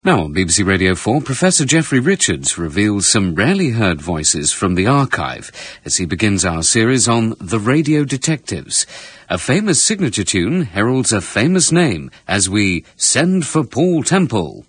Now on BBC Radio 4, Professor Geoffrey Richards reveals some rarely heard voices from the archive as he begins our series on The Radio Detectives. A famous signature tune heralds a famous name as we send for Paul Temple.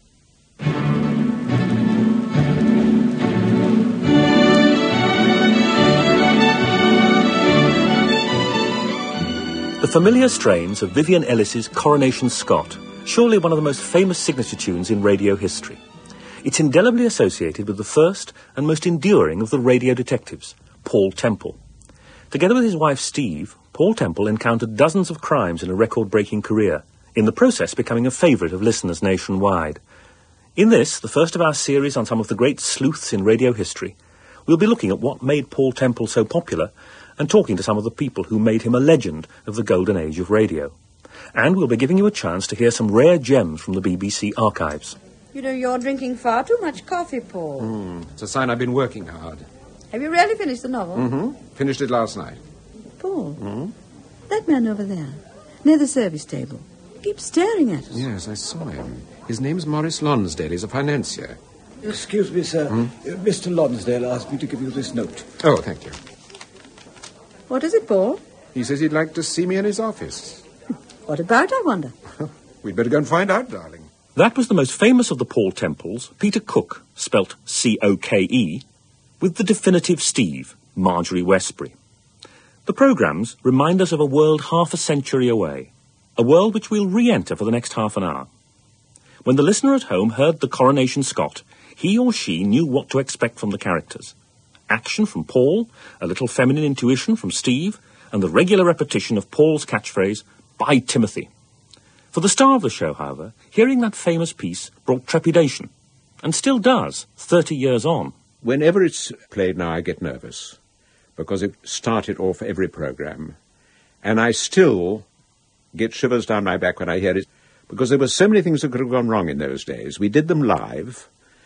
The familiar strains of Vivian Ellis's Coronation Scott, surely one of the most famous signature tunes in radio history. It's indelibly associated with the first and most enduring of the radio detectives, Paul Temple. Together with his wife Steve, Paul Temple encountered dozens of crimes in a record-breaking career, in the process becoming a favourite of listeners nationwide. In this, the first of our series on some of the great sleuths in radio history, we'll be looking at what made Paul Temple so popular and talking to some of the people who made him a legend of the golden age of radio. And we'll be giving you a chance to hear some rare gems from the BBC archives. You know, you're drinking far too much coffee, Paul. It's a sign I've been working hard. Have you really finished the novel? Finished it last night. Paul, that man over there, near the service table, keeps staring at us. Yes, I saw him. His name's Maurice Lonsdale. He's a financier. Excuse me, sir. Mr. Lonsdale asked me to give you this note. Oh, thank you. What is it, Paul? He says he'd like to see me in his office. What about, I wonder? We'd better go and find out, darling. That was the most famous of the Paul Temples, Peter Cook, spelt C-O-K-E, with the definitive Steve, Marjorie Westbury. The programmes remind us of a world half a century away, a world which we'll re-enter for the next half an hour. When the listener at home heard the Coronation Scott, he or she knew what to expect from the characters. Action from Paul, a little feminine intuition from Steve, and the regular repetition of Paul's catchphrase, "By Timothy." For the star of the show, however, hearing that famous piece brought trepidation, and still does, 30 years on. Whenever it's played now, I get nervous, because it started off every programme, and I still get shivers down my back when I hear it, because there were so many things that could have gone wrong in those days. We did them live,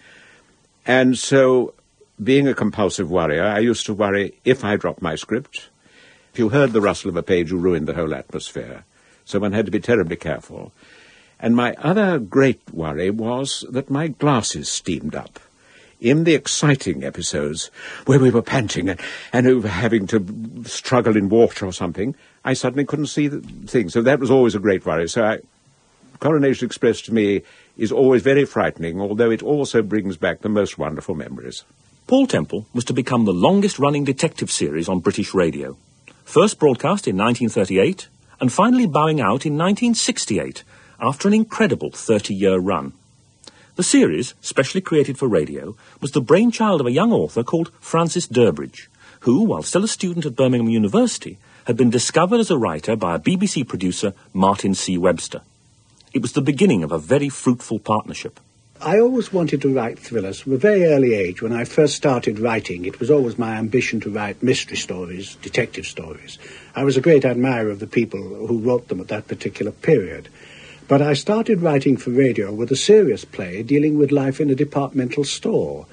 and so, being a compulsive worrier, I used to worry if I dropped my script. If you heard the rustle of a page, you ruined the whole atmosphere. So one had to be terribly careful. And my other great worry was that my glasses steamed up. In the exciting episodes, where we were panting and were having to struggle in water or something, I suddenly couldn't see the thing. So that was always a great worry. So Coronation Express to me is always very frightening, although it also brings back the most wonderful memories. Paul Temple was to become the longest-running detective series on British radio. First broadcast in 1938, and finally bowing out in 1968, after an incredible 30-year run. The series, specially created for radio, was the brainchild of a young author called Francis Durbridge, who, while still a student at Birmingham University, had been discovered as a writer by a BBC producer, Martin C. Webster. It was the beginning of a very fruitful partnership. I always wanted to write thrillers. From a very early age, when I first started writing, it was always my ambition to write mystery stories, detective stories. I was a great admirer of the people who wrote them at that particular period. But I started writing for radio with a serious play dealing with life in a departmental store.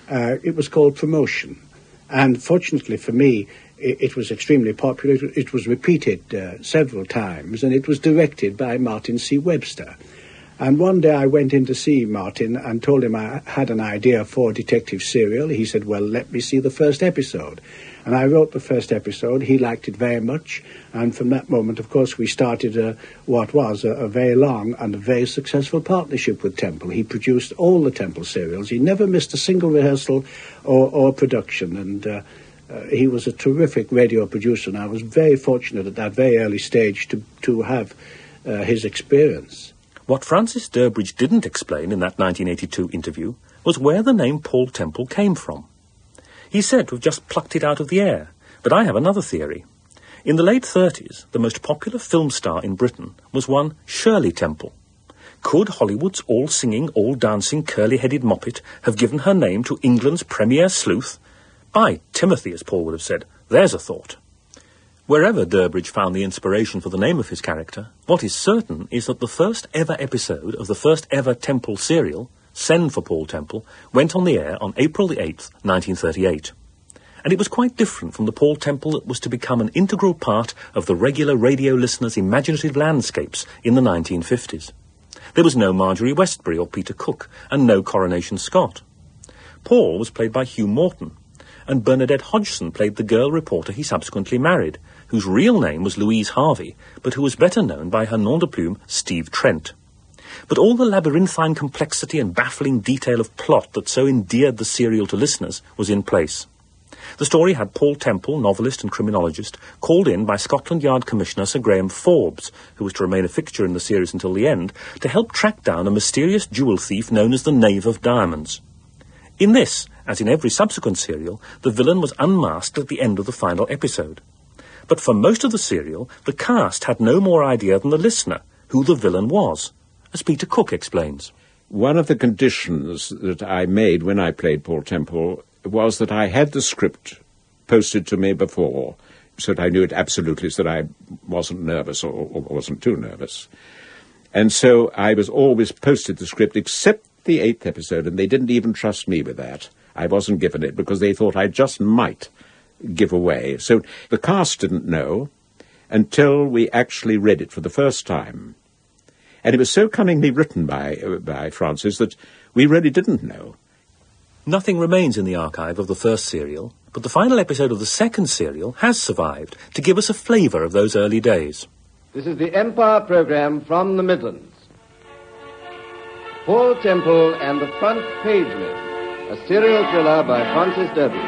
It was called Promotion. And fortunately for me, it was extremely popular. It was repeated several times, and it was directed by Martin C. Webster. And one day I went in to see Martin and told him I had an idea for a detective serial. He said, well, let me see the first episode. And I wrote the first episode. He liked it very much. And from that moment, of course, we started what was a very long and a very successful partnership with Temple. He produced all the Temple serials. He never missed a single rehearsal or production. And he was a terrific radio producer. And I was very fortunate at that very early stage to have his experience. What Francis Durbridge didn't explain in that 1982 interview was where the name Paul Temple came from. He said to have just plucked it out of the air, but I have another theory. In the late 30s, the most popular film star in Britain was one Shirley Temple. Could Hollywood's all-singing, all-dancing, curly-headed moppet have given her name to England's premier sleuth? By Timothy, as Paul would have said. There's a thought. Wherever Durbridge found the inspiration for the name of his character, what is certain is that the first ever episode of the first ever Temple serial, Send for Paul Temple, went on the air on April the 8th, 1938. And it was quite different from the Paul Temple that was to become an integral part of the regular radio listeners' imaginative landscapes in the 1950s. There was no Marjorie Westbury or Peter Cook, and no Coronation Scott. Paul was played by Hugh Morton, and Bernadette Hodgson played the girl reporter he subsequently married, whose real name was Louise Harvey, but who was better known by her nom de plume, Steve Trent. But all the labyrinthine complexity and baffling detail of plot that so endeared the serial to listeners was in place. The story had Paul Temple, novelist and criminologist, called in by Scotland Yard Commissioner Sir Graham Forbes, who was to remain a fixture in the series until the end, to help track down a mysterious jewel thief known as the Knave of Diamonds. In this, as in every subsequent serial, the villain was unmasked at the end of the final episode. But for most of the serial, the cast had no more idea than the listener who the villain was, as Peter Cook explains. One of the conditions that I made when I played Paul Temple was that I had the script posted to me before, so that I knew it absolutely, so that I wasn't nervous or wasn't too nervous. And so I was always posted the script, except the 8th episode, and they didn't even trust me with that. I wasn't given it because they thought I just might give away. So the cast didn't know until we actually read it for the first time. And it was so cunningly written by Francis that we really didn't know. Nothing remains in the archive of the first serial, but the final episode of the second serial has survived to give us a flavour of those early days. This is the Empire programme from the Midlands. Paul Temple and the Front Page Men, a serial thriller by Francis Derby.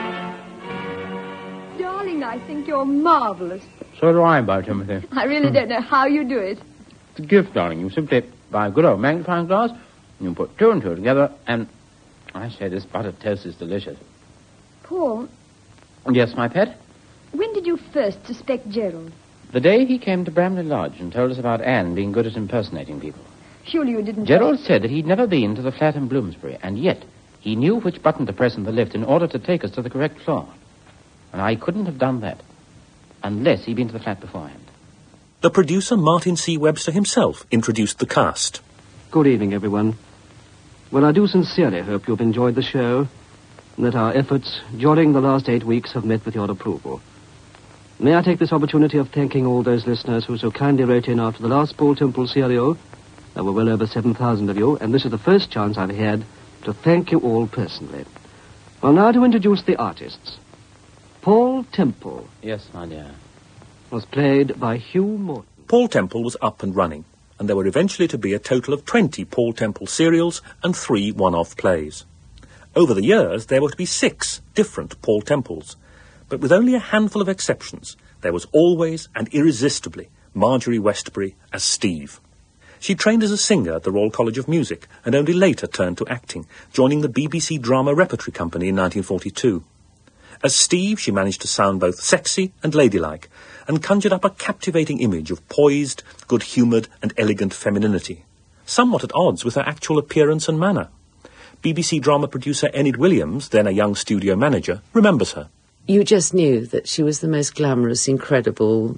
Darling, I think you're marvellous. So do I, by Timothy. I really don't know how you do it. It's a gift, darling. You simply buy a good old magnifying glass, and you put two and two together, and I say this buttered toast is delicious. Paul? Yes, my pet? When did you first suspect Gerald? The day he came to Bramley Lodge and told us about Anne being good at impersonating people. Surely you didn't... Gerald said that he'd never been to the flat in Bloomsbury, and yet he knew which button to press in the lift in order to take us to the correct floor. And I couldn't have done that unless he'd been to the flat beforehand. The producer, Martin C. Webster himself, introduced the cast. Good evening, everyone. Well, I do sincerely hope you've enjoyed the show and that our efforts during the last 8 weeks have met with your approval. May I take this opportunity of thanking all those listeners who so kindly wrote in after the last Paul Temple serial. There were well over 7,000 of you, and this is the first chance I've had to thank you all personally. Well, now to introduce the artists. Paul Temple. Yes, my dear. Was played by Hugh Morton. Paul Temple was up and running, and there were eventually to be a total of 20 Paul Temple serials and 3 one-off plays. Over the years, there were to be 6 different Paul Temples, but with only a handful of exceptions, there was always and irresistibly Marjorie Westbury as Steve. She trained as a singer at the Royal College of Music and only later turned to acting, joining the BBC Drama Repertory Company in 1942. As Steve, she managed to sound both sexy and ladylike, and conjured up a captivating image of poised, good-humoured and elegant femininity, somewhat at odds with her actual appearance and manner. BBC drama producer Enid Williams, then a young studio manager, remembers her. You just knew that she was the most glamorous, incredible,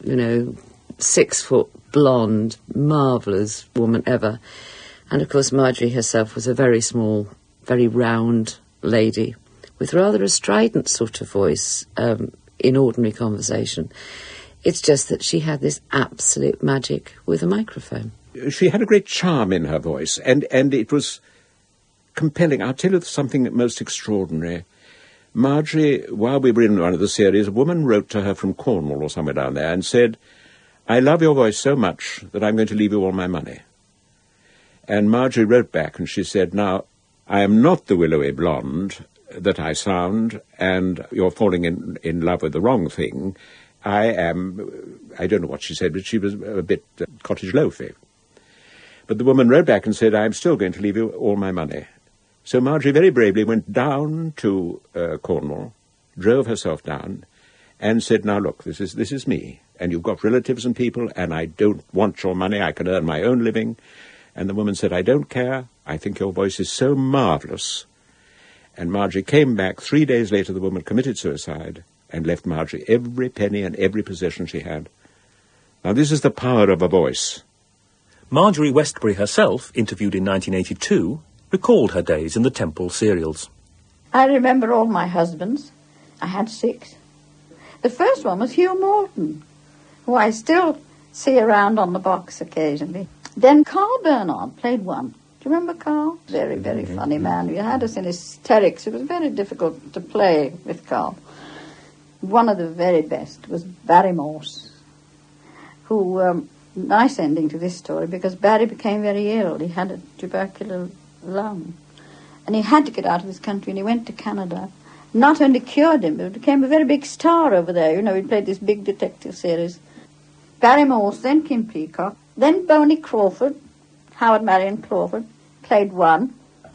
6-foot, blonde, marvellous woman ever. And, of course, Marjorie herself was a very small, very round lady with rather a strident sort of voice in ordinary conversation. It's just that she had this absolute magic with a microphone. She had a great charm in her voice, and it was compelling. I'll tell you something most extraordinary. Marjorie, while we were in one of the series, a woman wrote to her from Cornwall or somewhere down there and said, "I love your voice so much that I'm going to leave you all my money." And Marjorie wrote back and she said, "Now, I am not the willowy blonde that I sound, and you're falling in love with the wrong thing. I don't know what she said, but she was a bit cottage loafy." But the woman wrote back and said, "I'm still going to leave you all my money." So Marjorie very bravely went down to Cornwall, drove herself down, and said, "Now look, this is me, and you've got relatives and people, and I don't want your money, I can earn my own living." And the woman said, "I don't care, I think your voice is so marvellous." And Marjorie came back. 3 days later, the woman committed suicide and left Marjorie every penny and every possession she had. Now, this is the power of a voice. Marjorie Westbury herself, interviewed in 1982, recalled her days in the Temple serials. I remember all my husbands. I had 6. The first one was Hugh Morton, who I still see around on the box occasionally. Then Carl Bernard played one. Do you remember Carl? Very, very funny man. He had us in hysterics. It was very difficult to play with Carl. One of the very best was Barry Morse, who, nice ending to this story, because Barry became very ill. He had a tubercular lung. And he had to get out of this country, and he went to Canada. Not only cured him, but became a very big star over there. You know, he played this big detective series. Barry Morse, then Kim Peacock, then Boney Crawford, Howard Marion Crawford, played one.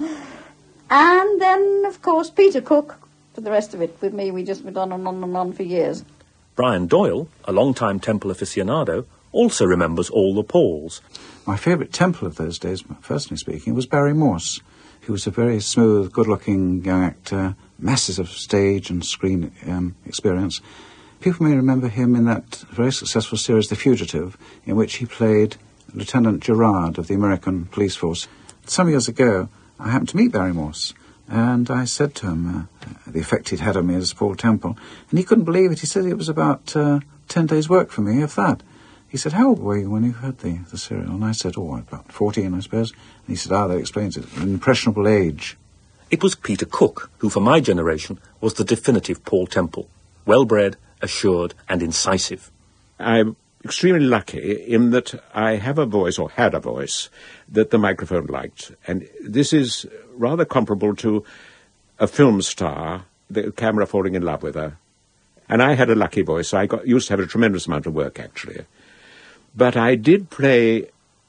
And then, of course, Peter Cook, for the rest of it. With me, we just went on and on and on for years. Brian Doyle, a long-time Temple aficionado, also remembers all the Pauls. My favourite Temple of those days, personally speaking, was Barry Morse, who was a very smooth, good-looking young actor, masses of stage and screen experience. People may remember him in that very successful series, The Fugitive, in which he played Lieutenant Gerard of the American police force. Some years ago, I happened to meet Barry Morse, and I said to him the effect he'd had on me as Paul Temple, and he couldn't believe it. He said it was about 10 days' work for me, if that. He said, how old were you when you heard the serial? And I said, about 14, I suppose. And he said, that explains it, an impressionable age. It was Peter Cook who, for my generation, was the definitive Paul Temple. Well-bred, assured, and incisive. I'm extremely lucky in that I have a voice, or had a voice, that the microphone liked. And this is rather comparable to a film star, the camera falling in love with her. And I had a lucky voice. I used to have a tremendous amount of work, actually. But I did play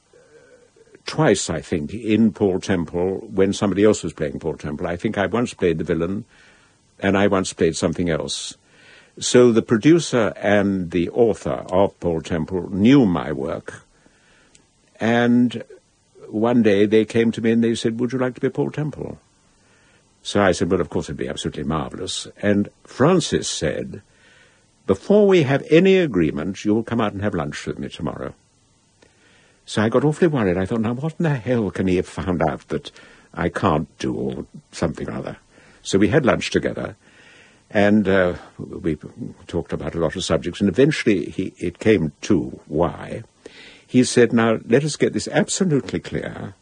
twice, I think, in Paul Temple when somebody else was playing Paul Temple. I think I once played the villain, and I once played something else. So the producer and the author of Paul Temple knew my work, and one day they came to me and they said, would you like to be Paul Temple? So I said, well, of course, it'd be absolutely marvellous. And Francis said, before we have any agreement, you'll come out and have lunch with me tomorrow. So I got awfully worried. I thought, now what in the hell can he have found out that I can't do or something or other? So we had lunch together, and we talked about a lot of subjects, and eventually it came to why. He said, now, let us get this absolutely clear.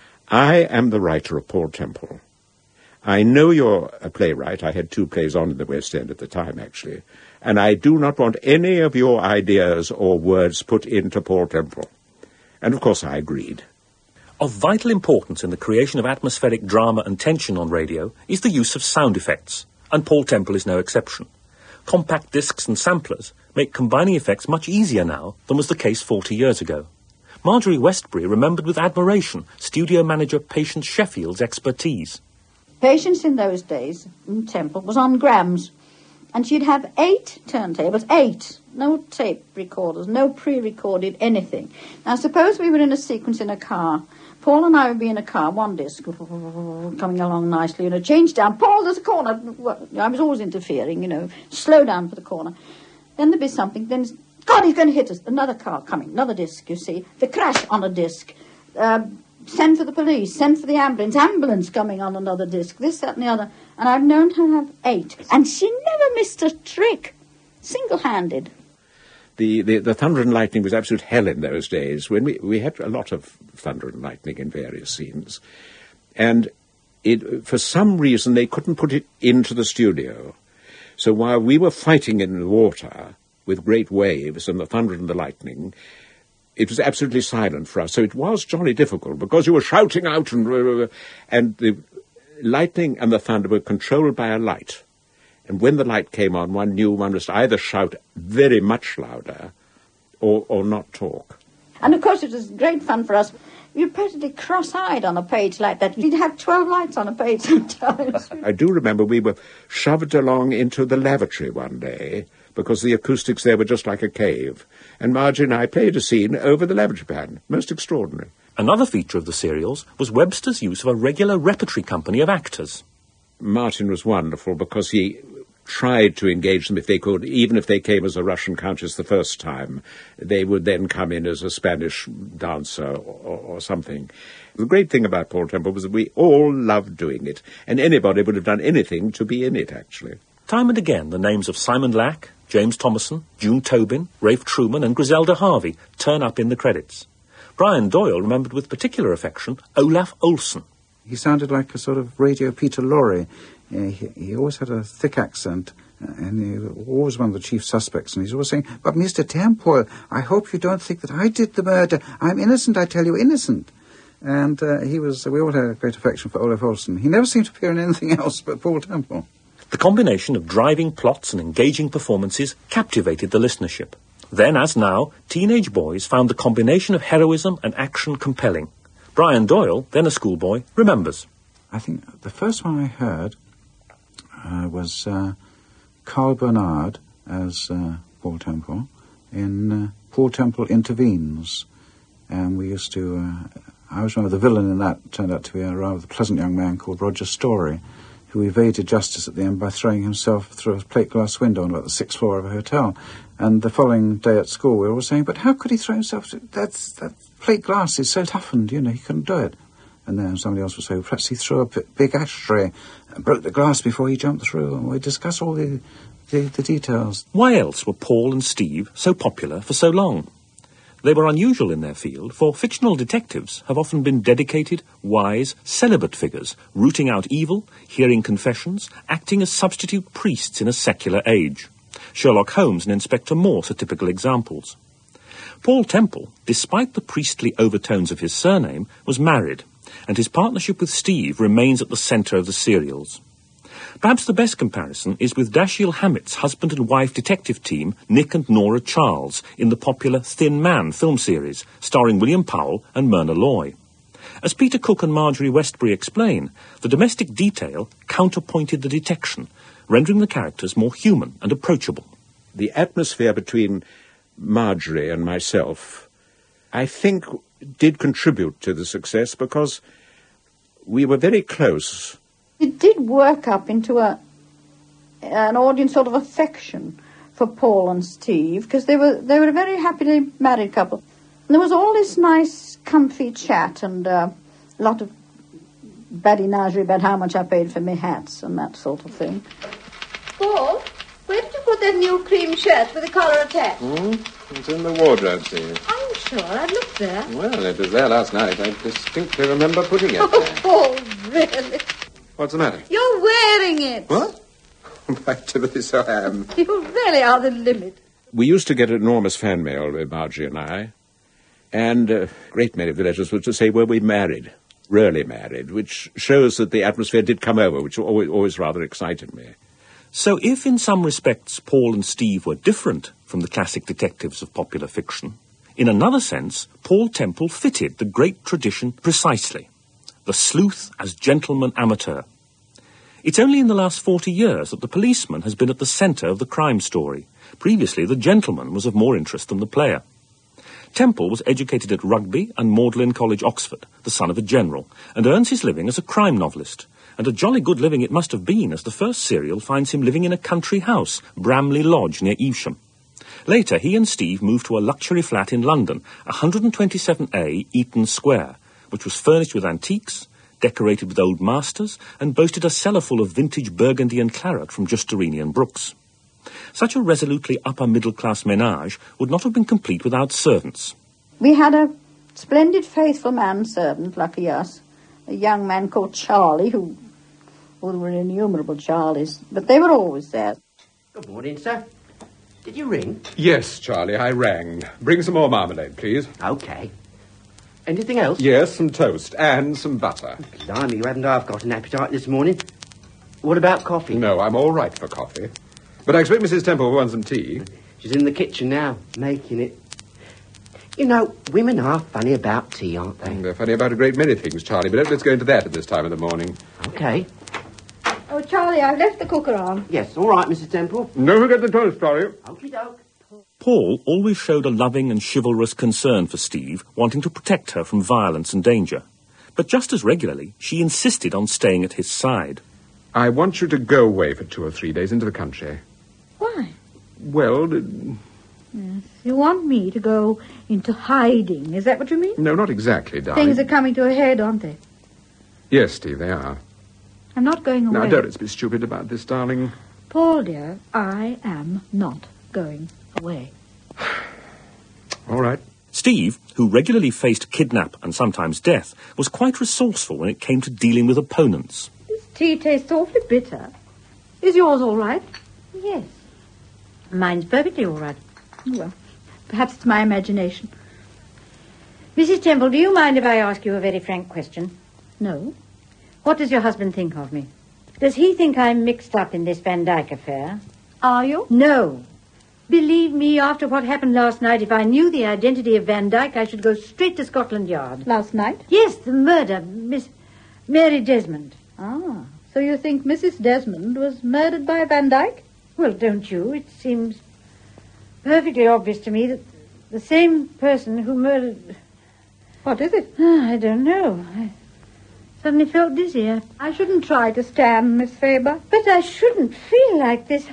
I am the writer of Paul Temple. I know you're a playwright. I had 2 plays on in the West End at the time, actually. And I do not want any of your ideas or words put into Paul Temple. And, of course, I agreed. Of vital importance in the creation of atmospheric drama and tension on radio is the use of sound effects, and Paul Temple is no exception. Compact discs and samplers make combining effects much easier now than was the case 40 years ago. Marjorie Westbury remembered with admiration studio manager Patience Sheffield's expertise. Patience in those days in Temple was on grams, and she'd have 8 turntables, 8, no tape recorders, no pre-recorded anything. Now, suppose we were in a sequence in a car. Paul and I would be in a car, one disc, coming along nicely, change down. Paul, there's a corner. I was always interfering, slow down for the corner. Then there'd be something, then, God, he's going to hit us. Another car coming, another disc, you see. The crash on a disc. Send for the police, send for the ambulance coming on another disc, this, that, and the other. And I've known her have 8. And she never missed a trick, single-handed. The thunder and lightning was absolute hell in those days, when we had a lot of thunder and lightning in various scenes. And for some reason, they couldn't put it into the studio. So while we were fighting in the water with great waves and the thunder and the lightning, it was absolutely silent for us. So it was jolly difficult, because you were shouting out, and the lightning and the thunder were controlled by a light. And when the light came on, one knew one must either shout very much louder or not talk. And, of course, it was great fun for us. You're perfectly cross-eyed on a page like that. You'd have 12 lights on a page sometimes. I do remember we were shoved along into the lavatory one day, because the acoustics there were just like a cave. And Margie and I played a scene over the lavatory pan. Most extraordinary. Another feature of the serials was Webster's use of a regular repertory company of actors. Martin was wonderful, because he tried to engage them if they could. Even if they came as a Russian countess the first time, they would then come in as a Spanish dancer or something. The great thing about Paul Temple was that we all loved doing it, and anybody would have done anything to be in it, actually. Time and again, the names of Simon Lack, James Thomason, June Tobin, Rafe Truman and Griselda Harvey turn up in the credits. Brian Doyle remembered with particular affection Olaf Olsen. He sounded like a sort of radio Peter Lorre. He always had a thick accent, and he was always one of the chief suspects, and he's always saying, "But Mr. Temple, I hope you don't think that I did the murder. I'm innocent, I tell you, innocent." And we all had a great affection for Olaf Olsen. He never seemed to appear in anything else but Paul Temple. The combination of driving plots and engaging performances captivated the listenership. Then, as now, teenage boys found the combination of heroism and action compelling. Brian Doyle, then a schoolboy, remembers. I think the first one I heard was Carl Bernard as Paul Temple in Paul Temple Intervenes. And we used to... I always remember the villain in that turned out to be a rather pleasant young man called Roger Story, who evaded justice at the end by throwing himself through a plate glass window on about the 6th floor of a hotel. And the following day at school, we were all saying, "But how could he throw himself? That plate glass is so toughened, he couldn't do it." And then somebody else would say, "Perhaps he threw a big ashtray and broke the glass before he jumped through." And we discuss all the details. Why else were Paul and Steve so popular for so long? They were unusual in their field, for fictional detectives have often been dedicated, wise, celibate figures, rooting out evil, hearing confessions, acting as substitute priests in a secular age. Sherlock Holmes and Inspector Morse are typical examples. Paul Temple, despite the priestly overtones of his surname, was married, and his partnership with Steve remains at the centre of the serials. Perhaps the best comparison is with Dashiell Hammett's husband and wife detective team, Nick and Nora Charles, in the popular Thin Man film series, starring William Powell and Myrna Loy. As Peter Cook and Marjorie Westbury explain, the domestic detail counterpointed the detection, rendering the characters more human and approachable. The atmosphere between Marjorie and myself, I think, did contribute to the success because we were very close. It did work up into an audience sort of affection for Paul and Steve, because they were a very happily married couple. And there was all this nice, comfy chat and a lot of badinage about how much I paid for my hats and that sort of thing. Paul, where did you put that new cream shirt with the collar attached? It's in the wardrobe, Steve. I'm sure I've looked there. Well, it was there last night. I distinctly remember putting it there. Oh, Paul, really? What's the matter? You're wearing it. What? By Timothy, so I am. You really are the limit. We used to get enormous fan mail, Margie and I, and a great many of the letters were to say, were we married, really married, which shows that the atmosphere did come over, which always rather excited me. So if in some respects Paul and Steve were different from the classic detectives of popular fiction, in another sense, Paul Temple fitted the great tradition precisely. The sleuth as gentleman amateur. It's only in the last 40 years that the policeman has been at the centre of the crime story. Previously, the gentleman was of more interest than the player. Temple was educated at Rugby and Magdalen College, Oxford, the son of a general, and earns his living as a crime novelist. And a jolly good living it must have been, as the first serial finds him living in a country house, Bramley Lodge, near Evesham. Later, he and Steve moved to a luxury flat in London, 127A Eaton Square, which was furnished with antiques, decorated with old masters, and boasted a cellar full of vintage Burgundy and claret from Justerini and Brooks. Such a resolutely upper-middle-class ménage would not have been complete without servants. We had a splendid, faithful manservant, lucky us, a young man called Charlie, there were innumerable Charlies, but they were always there. Good morning, sir. Did you ring? Yes, Charlie, I rang. Bring some more marmalade, please. OK. Anything else? Yes, some toast and some butter. Blimey, you haven't half got an appetite this morning. What about coffee? No, I'm all right for coffee. But I expect Mrs. Temple will want some tea. She's in the kitchen now, making it. You know, women are funny about tea, aren't they? They're funny about a great many things, Charlie, but let's go into that at this time of the morning. OK. Oh, Charlie, I've left the cooker on. Yes, all right, Mrs. Temple. Don't forget the toast, Charlie. Okie-doke. Paul always showed a loving and chivalrous concern for Steve, wanting to protect her from violence and danger. But just as regularly, she insisted on staying at his side. I want you to go away for 2 or 3 days into the country. Why? Well, Yes, you want me to go into hiding, is that what you mean? no, not exactly, darling. Things are coming to a head, aren't they? Yes, Steve, they are. I'm not going away. Now, don't be stupid about this, darling. Paul, dear, I am not going away. All right. Steve, who regularly faced kidnap and sometimes death, was quite resourceful when it came to dealing with opponents. This tea tastes awfully bitter. Is yours all right? Yes. Mine's perfectly all right. Well, perhaps it's my imagination. Mrs. Temple, do you mind if I ask you a very frank question? No. What does your husband think of me? Does he think I'm mixed up in this Van Dyke affair? Are you? No. Believe me, after what happened last night, if I knew the identity of Van Dyke, I should go straight to Scotland Yard. Last night? Yes, the murder. Miss Mary Desmond. Ah, so you think Mrs. Desmond was murdered by Van Dyke? Well, don't you? It seems perfectly obvious to me that the same person who murdered... What is it? I don't know. I suddenly felt dizzy. I shouldn't try to stand, Miss Faber. But I shouldn't feel like this.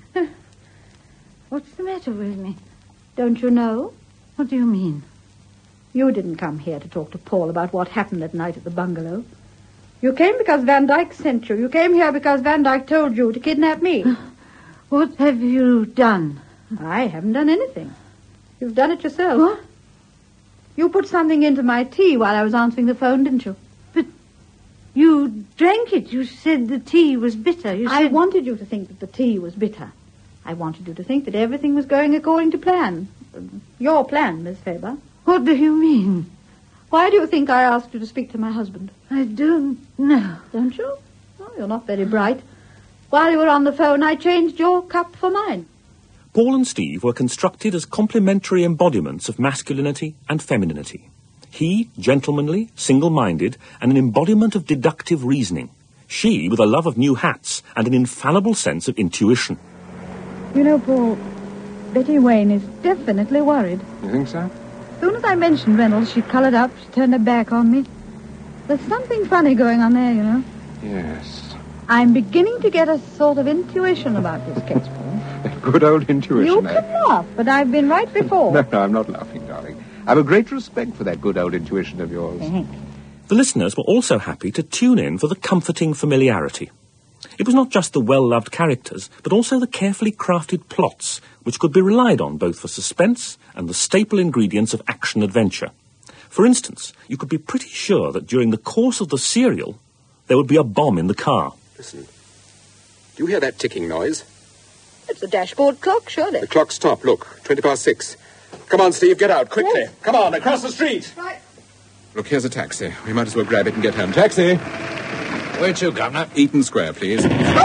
What's the matter with me? Don't you know? What do you mean? You didn't come here to talk to Paul about what happened that night at the bungalow. You came because Van Dyke sent you. You came here because Van Dyke told you to kidnap me. What have you done? I haven't done anything. You've done it yourself. What? You put something into my tea while I was answering the phone, didn't you? But you drank it. You said the tea was bitter. I wanted you to think that the tea was bitter. I wanted you to think that everything was going according to plan. Your plan, Miss Faber. What do you mean? Why do you think I asked you to speak to my husband? I don't know. Don't you? Oh, you're not very bright. While you were on the phone, I changed your cup for mine. Paul and Steve were constructed as complementary embodiments of masculinity and femininity. He, gentlemanly, single-minded, and an embodiment of deductive reasoning. She, with a love of new hats and an infallible sense of intuition. You know, Paul, Betty Wayne is definitely worried. You think so? As soon as I mentioned Reynolds, she coloured up. She turned her back on me. There's something funny going on there, you know. Yes. I'm beginning to get a sort of intuition about this case, Paul. Good old intuition, You can laugh, but I've been right before. No, I'm not laughing, darling. I've a great respect for that good old intuition of yours. Thanks. The listeners were also happy to tune in for the comforting familiarity. It was not just the well-loved characters, but also the carefully crafted plots, which could be relied on both for suspense and the staple ingredients of action-adventure. For instance, you could be pretty sure that during the course of the serial, there would be a bomb in the car. Listen. Do you hear that ticking noise? It's the dashboard clock, surely. The clock stopped. Look, 6:20. Come on, Steve, get out, quickly. Yes. Come on, across the street. Right. Look, here's a taxi. We might as well grab it and get home. Taxi! Where to, Governor? Eaton Square, please.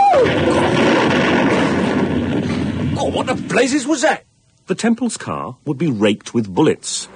Oh, what the blazes was that? The Temple's car would be raked with bullets.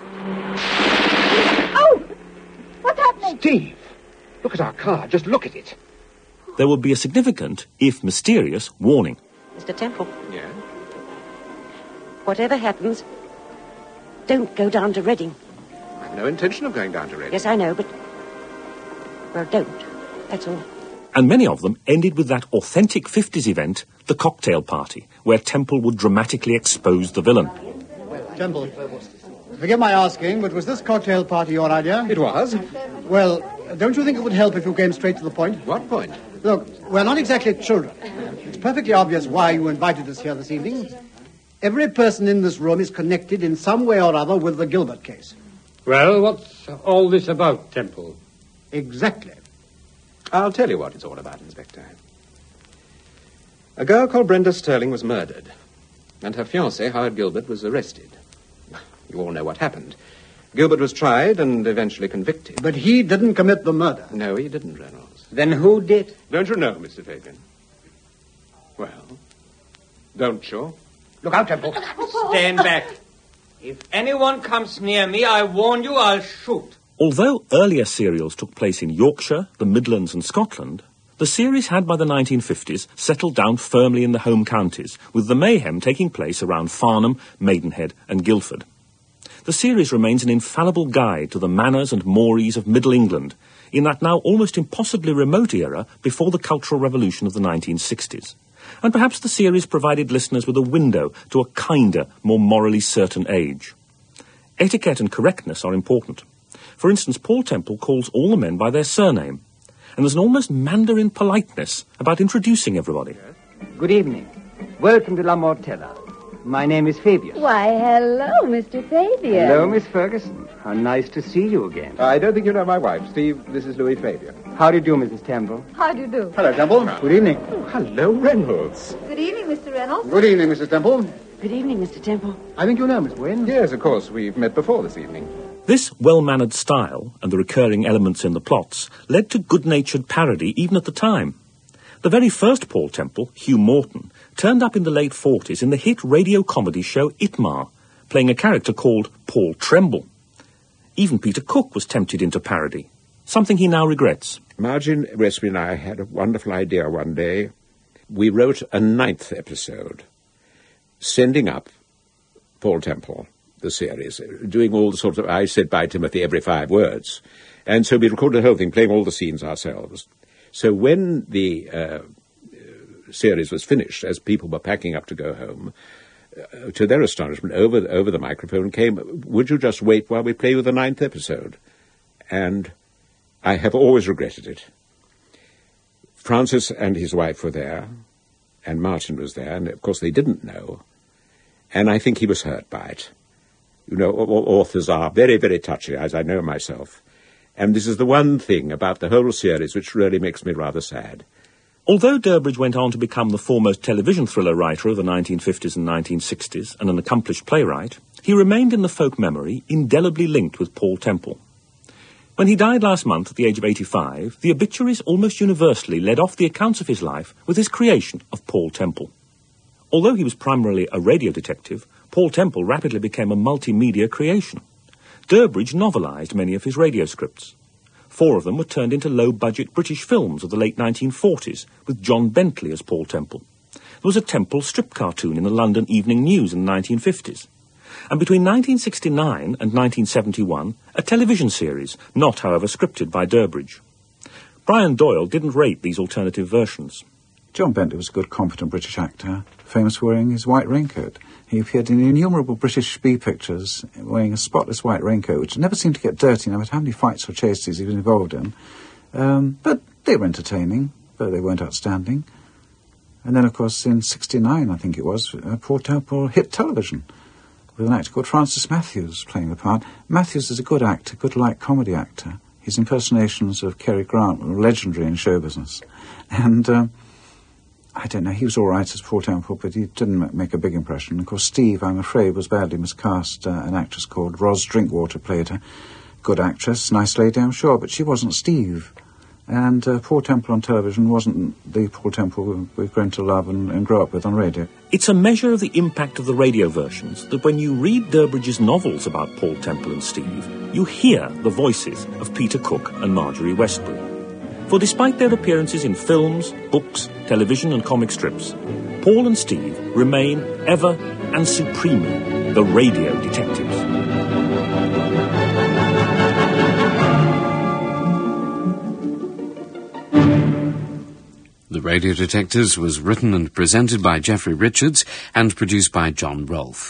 Oh! What's happening? Steve, look at our car. Just look at it. There would be a significant, if mysterious, warning. Mr. Temple. Yeah? Whatever happens, don't go down to Reading. I've no intention of going down to Reading. Yes, I know, but... Well, don't. That's all. And many of them ended with that authentic 50s event, the cocktail party, where Temple would dramatically expose the villain. Temple, forgive my asking, but was this cocktail party your idea? It was. Well, don't you think it would help if you came straight to the point? What point? Look, we're not exactly children. It's perfectly obvious why you invited us here this evening. Every person in this room is connected in some way or other with the Gilbert case. Well, what's all this about, Temple? Exactly. I'll tell you what it's all about, Inspector. A girl called Brenda Sterling was murdered, and her fiancé, Howard Gilbert, was arrested. You all know what happened. Gilbert was tried and eventually convicted. But he didn't commit the murder. No, he didn't, Reynolds. Then who did? Don't you know, Mr. Fabian? Well, don't you? Look out, Temple. Stand back. If anyone comes near me, I warn you, I'll shoot. Although earlier serials took place in Yorkshire, the Midlands and Scotland, the series had by the 1950s settled down firmly in the home counties, with the mayhem taking place around Farnham, Maidenhead and Guildford. The series remains an infallible guide to the manners and mores of Middle England, in that now almost impossibly remote era before the Cultural Revolution of the 1960s. And perhaps the series provided listeners with a window to a kinder, more morally certain age. Etiquette and correctness are important. For instance, Paul Temple calls all the men by their surname, and there's an almost Mandarin politeness about introducing everybody. Good evening. Welcome to La Mortella. My name is Fabius. Why, hello, Mr. Fabian. Hello, Miss Ferguson. How nice to see you again. I don't think you know my wife, Steve. This is Louis Fabian. How do you do, Mrs. Temple? How do you do? Hello, Temple. Good evening. Oh, hello, Reynolds. Good evening, Mr. Reynolds. Good evening, Mrs. Temple. Good evening, Mr. Temple. I think you know Miss Wynne. Yes, of course. We've met before this evening. This well-mannered style and the recurring elements in the plots led to good-natured parody even at the time. The very first Paul Temple, Hugh Morton, turned up in the late 40s in the hit radio comedy show Itmar, playing a character called Paul Tremble. Even Peter Cook was tempted into parody, something he now regrets. Margin Westbury and I had a wonderful idea one day. We wrote a 9th episode, sending up Paul Temple, the series, doing all the sorts of, I said by Timothy every 5 words. And so we recorded the whole thing, playing all the scenes ourselves. So when the series was finished, as people were packing up to go home, to their astonishment, over the microphone came, "Would you just wait while we play you the 9th episode?" And I have always regretted it. Francis and his wife were there, and Martin was there, and of course they didn't know. And I think he was hurt by it. You know, authors are very, very touchy, as I know myself. And this is the one thing about the whole series which really makes me rather sad. Although Durbridge went on to become the foremost television thriller writer of the 1950s and 1960s and an accomplished playwright, he remained in the folk memory indelibly linked with Paul Temple. When he died last month at the age of 85, the obituaries almost universally led off the accounts of his life with his creation of Paul Temple. Although he was primarily a radio detective, Paul Temple rapidly became a multimedia creation. Durbridge novelised many of his radio scripts. 4 of them were turned into low-budget British films of the late 1940s, with John Bentley as Paul Temple. There was a Temple strip cartoon in the London Evening News in the 1950s. And between 1969 and 1971, a television series, not, however, scripted by Durbridge. Brian Doyle didn't rate these alternative versions. John Bentley was a good, competent British actor, famous for wearing his white raincoat. He appeared in innumerable British B pictures wearing a spotless white raincoat, which never seemed to get dirty, no matter how many fights or chases he was involved in. But they were entertaining, but they weren't outstanding. And then, of course, in 1969, I think it was, Paul Temple hit television with an actor called Francis Matthews playing the part. Matthews is a good actor, good light comedy actor. His impersonations of Cary Grant were legendary in show business. And I don't know, he was all right as Paul Temple, but he didn't make a big impression. Of course, Steve, I'm afraid, was badly miscast. An actress called Ros Drinkwater played her. Good actress, nice lady, I'm sure, but she wasn't Steve. And Paul Temple on television wasn't the Paul Temple we've grown to love and grow up with on radio. It's a measure of the impact of the radio versions that when you read Durbridge's novels about Paul Temple and Steve, you hear the voices of Peter Cook and Marjorie Westbury. For despite their appearances in films, books, television and comic strips, Paul and Steve remain ever and supremely the radio detectives. The Radio Detectives was written and presented by Geoffrey Richards and produced by John Rolfe.